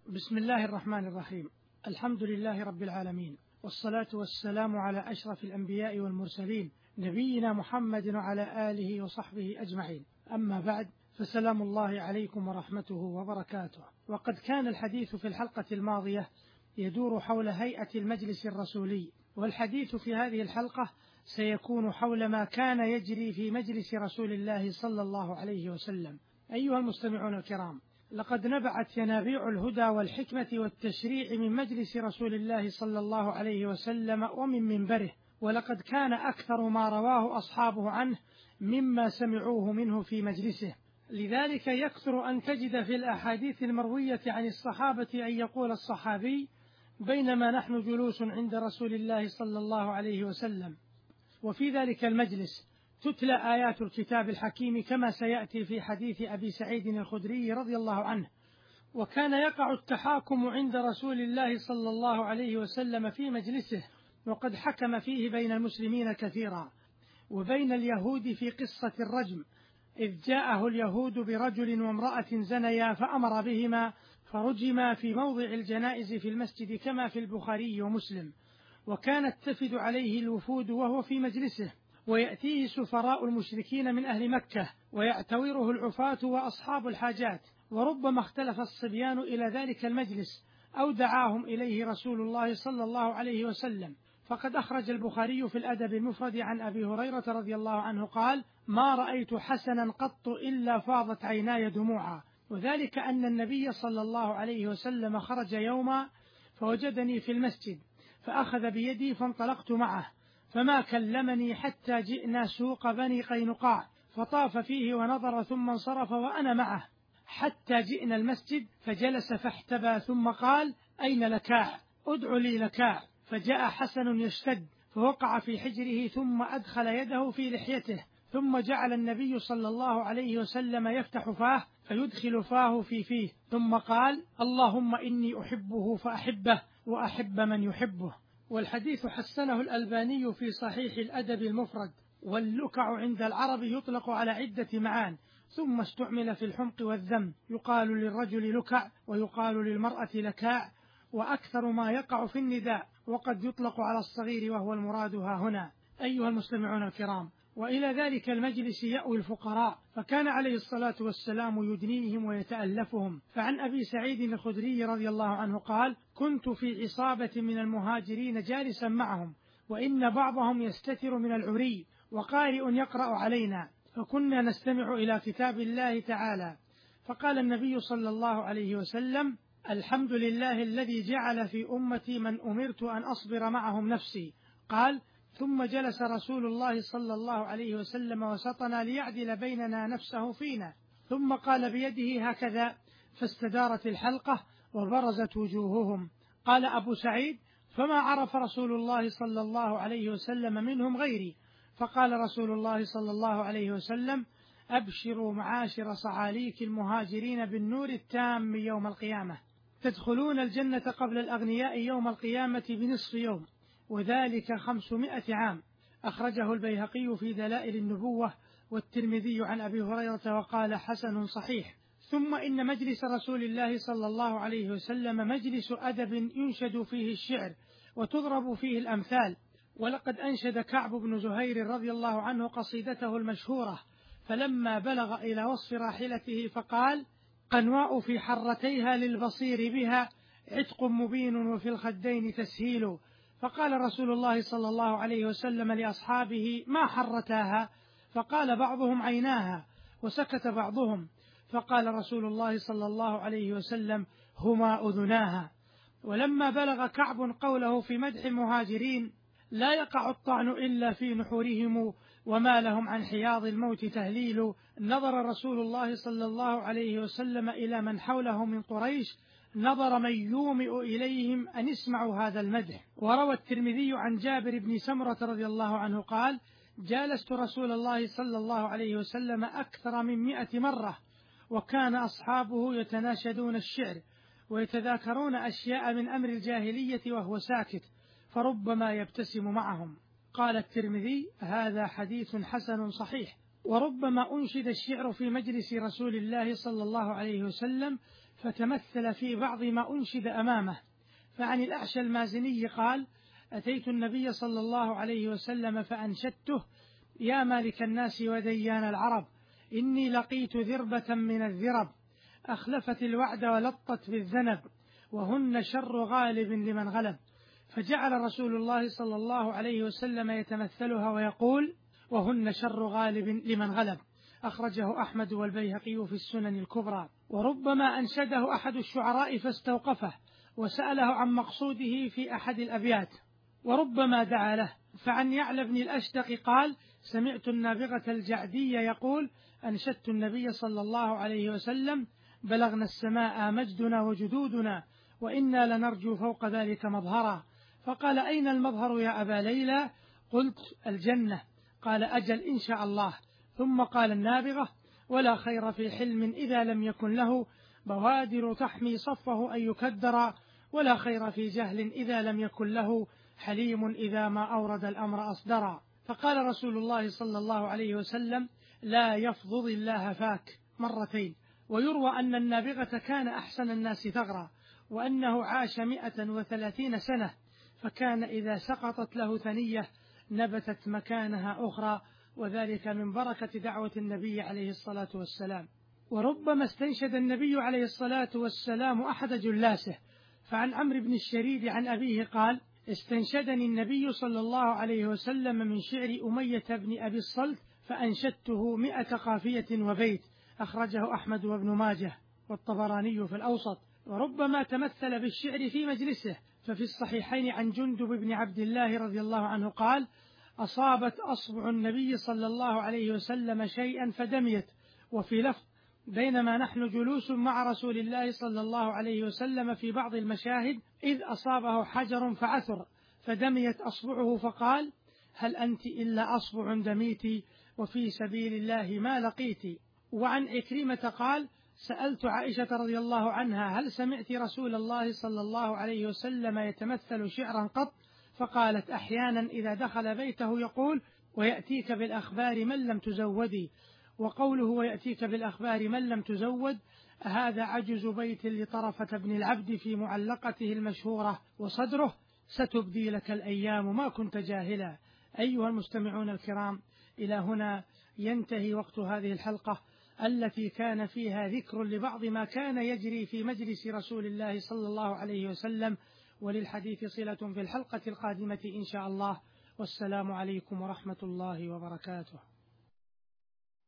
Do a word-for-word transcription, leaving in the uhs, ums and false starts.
بسم الله الرحمن الرحيم. الحمد لله رب العالمين، والصلاة والسلام على أشرف الأنبياء والمرسلين، نبينا محمد وعلى آله وصحبه أجمعين. أما بعد، فسلام الله عليكم ورحمته وبركاته. وقد كان الحديث في الحلقة الماضية يدور حول هيئة المجلس الرسولي، والحديث في هذه الحلقة سيكون حول ما كان يجري في مجلس رسول الله صلى الله عليه وسلم. أيها المستمعون الكرام، لقد نبعت ينابيع الهدى والحكمة والتشريع من مجلس رسول الله صلى الله عليه وسلم ومن منبره، ولقد كان أكثر ما رواه أصحابه عنه مما سمعوه منه في مجلسه. لذلك يكثر أن تجد في الأحاديث المروية عن الصحابة أن يقول الصحابي: بينما نحن جلوس عند رسول الله صلى الله عليه وسلم، وفي ذلك المجلس تتلى آيات الكتاب الحكيم، كما سيأتي في حديث أبي سعيد الخدري رضي الله عنه. وكان يقع التحاكم عند رسول الله صلى الله عليه وسلم في مجلسه، وقد حكم فيه بين المسلمين كثيرا، وبين اليهود في قصة الرجم، إذ جاءه اليهود برجل وامرأة زنيا فأمر بهما فرجما في موضع الجنائز في المسجد، كما في البخاري ومسلم. وكانت تفد عليه الوفود وهو في مجلسه، ويأتيه سفراء المشركين من أهل مكة، ويعتوره العفاة وأصحاب الحاجات، وربما اختلف الصبيان إلى ذلك المجلس أو دعاهم إليه رسول الله صلى الله عليه وسلم. فقد أخرج البخاري في الأدب المفرد عن أبي هريرة رضي الله عنه قال: ما رأيت حسنا قط إلا فاضت عيناي دموعا، وذلك أن النبي صلى الله عليه وسلم خرج يوما فوجدني في المسجد، فأخذ بيدي فانطلقت معه، فما كلمني حتى جئنا سوق بني قينقاع، فطاف فيه ونظر ثم انصرف وأنا معه، حتى جئنا المسجد فجلس فاحتبى، ثم قال: أين لكاع؟ ادع لي لكاع. فجاء حسن يشتد فوقع في حجره، ثم أدخل يده في لحيته، ثم جعل النبي صلى الله عليه وسلم يفتح فاه فيدخل فاه في فيه، ثم قال: اللهم إني أحبه فأحبه وأحب من يحبه. والحديث حسنه الألباني في صحيح الأدب المفرد. واللكع عند العرب يطلق على عدة معان، ثم استعمل في الحمق والذم، يقال للرجل لكع ويقال للمرأة لكاع، وأكثر ما يقع في النداء، وقد يطلق على الصغير وهو المراد ها هنا. أيها المستمعون الكرام، وإلى ذلك المجلس يأوي الفقراء، فكان عليه الصلاة والسلام يدنيهم ويتألفهم. فعن أبي سعيد الخدري رضي الله عنه قال: كنت في عصابة من المهاجرين جالسا معهم، وإن بعضهم يستتر من العري وقارئ يقرأ علينا، فكنا نستمع إلى كتاب الله تعالى. فقال النبي صلى الله عليه وسلم: الحمد لله الذي جعل في أمتي من أمرت أن أصبر معهم نفسي. قال: ثم جلس رسول الله صلى الله عليه وسلم وسطنا ليعدل بيننا نفسه فينا، ثم قال بيده هكذا، فاستدارت الحلقة وبرزت وجوههم. قال أبو سعيد: فما عرف رسول الله صلى الله عليه وسلم منهم غيري. فقال رسول الله صلى الله عليه وسلم: أبشروا معاشر صعاليك المهاجرين بالنور التام يوم القيامة، تدخلون الجنة قبل الأغنياء يوم القيامة بنصف يوم، وذلك خمسمائة عام. أخرجه البيهقي في دلائل النبوة، والترمذي عن أبي هريرة وقال: حسن صحيح. ثم إن مجلس رسول الله صلى الله عليه وسلم مجلس أدب ينشد فيه الشعر وتضرب فيه الأمثال. ولقد أنشد كعب بن زهير رضي الله عنه قصيدته المشهورة، فلما بلغ إلى وصف راحلته فقال: قنواء في حرتيها للبصير بها عتق مبين وفي الخدين تسهيل. فقال رسول الله صلى الله عليه وسلم لأصحابه: ما حرتاها؟ فقال بعضهم: عيناها. وسكت بعضهم، فقال رسول الله صلى الله عليه وسلم: هما أذناها. ولما بلغ كعب قوله في مدح المهاجرين: لا يقع الطعن إلا في نحورهم وما لهم عن حياض الموت تهليل، نظر رسول الله صلى الله عليه وسلم إلى من حوله من قريش نظر من يومئ إليهم أن اسمعوا هذا المدح. وروى الترمذي عن جابر بن سمرة رضي الله عنه قال: جالست رسول الله صلى الله عليه وسلم أكثر من مئة مرة، وكان أصحابه يتناشدون الشعر ويتذاكرون أشياء من أمر الجاهلية وهو ساكت، فربما يبتسم معهم. قال الترمذي: هذا حديث حسن صحيح. وربما أنشد الشعر في مجلس رسول الله صلى الله عليه وسلم فتمثل في بعض ما أنشد أمامه. فعن الأعشى المازني قال: أتيت النبي صلى الله عليه وسلم فأنشدته: يا مالك الناس وديان العرب، إني لقيت ذربة من الذرب، أخلفت الوعد ولطت بالذنب، وهن شر غالب لمن غلب. فجعل رسول الله صلى الله عليه وسلم يتمثلها ويقول: وهن شر غالب لمن غلب. أخرجه أحمد والبيهقي في السنن الكبرى. وربما أنشده أحد الشعراء فاستوقفه وسأله عن مقصوده في أحد الأبيات، وربما دعا له. فعن يعلى بن الأشدق قال: سمعت النابغة الجعدي يقول: أنشدت النبي صلى الله عليه وسلم: بلغنا السماء مجدنا وجدودنا، وإنا لنرجو فوق ذلك مظهرا. فقال: أين المظهر يا أبا ليلى؟ قلت: الجنة. قال: أجل إن شاء الله. ثم قال النابغة: ولا خير في حلم إذا لم يكن له بوادر تحمي صفه أن يكدر، ولا خير في جهل إذا لم يكن له حليم إذا ما أورد الأمر أصدرا. فقال رسول الله صلى الله عليه وسلم: لا يفضض الله فاك، مرتين. ويروى أن النابغة كان أحسن الناس ثغرا، وأنه عاش مئة وثلاثين سنة، فكان إذا سقطت له ثنية نبتت مكانها أخرى، وذلك من بركة دعوة النبي عليه الصلاة والسلام. وربما استنشد النبي عليه الصلاة والسلام أحد جلاسه. فعن عمرو بن الشريد عن أبيه قال: استنشدني النبي صلى الله عليه وسلم من شعر أمية بن أبي الصلت فأنشدته مئة قافية وبيت. أخرجه أحمد وابن ماجه والطبراني في الأوسط. وربما تمثل بالشعر في مجلسه. ففي الصحيحين عن جندب بن عبد الله رضي الله عنه قال: أصابت أصبع النبي صلى الله عليه وسلم شيئا فدميت. وفي لفظ: بينما نحن جلوس مع رسول الله صلى الله عليه وسلم في بعض المشاهد إذ أصابه حجر فعثر فدميت أصبعه، فقال: هل أنت إلا أصبع دميت، وفي سبيل الله ما لقيت. وعن عكرمة قال: سألت عائشة رضي الله عنها: هل سمعت رسول الله صلى الله عليه وسلم يتمثل شعرا قط؟ فقالت: أحيانا إذا دخل بيته يقول: ويأتيك بالأخبار من لم تزودي. وقوله ويأتيك بالأخبار من لم تزود هذا عجز بيت لطرفة بن العبد في معلقته المشهورة: وصدره: ستبدي لك الأيام ما كنت جاهلا. أيها المستمعون الكرام، إلى هنا ينتهي وقت هذه الحلقة التي كان فيها ذكر لبعض ما كان يجري في مجلس رسول الله صلى الله عليه وسلم، وللحديث صلة في الحلقة القادمة إن شاء الله. والسلام عليكم ورحمة الله وبركاته.